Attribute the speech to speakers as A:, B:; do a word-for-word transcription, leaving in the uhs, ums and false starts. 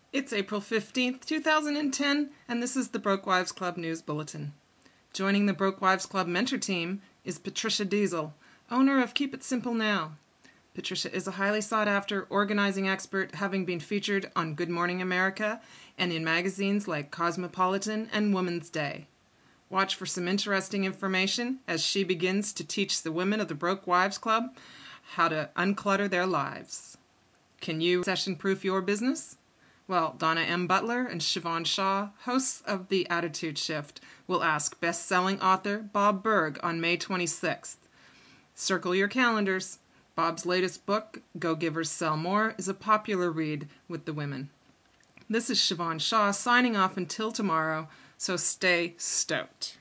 A: It's April fifteenth, two thousand ten, and this is the Broke Wives Club News Bulletin. Joining the Broke Wives Club mentor team is Patricia Diesel, owner of Keep It Simple Now. Patricia is a highly sought-after organizing expert, having been featured on Good Morning America and in magazines like Cosmopolitan and Woman's Day. Watch for some interesting information as she begins to teach the women of the Broke Wives Club how to unclutter their lives. Can you session-proof your business? Well, Donna M. Butler and Siobhan Shaw, hosts of The Attitude Shift, will ask best-selling author Bob Berg on May twenty-sixth. Circle your calendars. Bob's latest book, Go Givers Sell More, is a popular read with the women. This is Siobhan Shaw signing off until tomorrow, so stay stoked.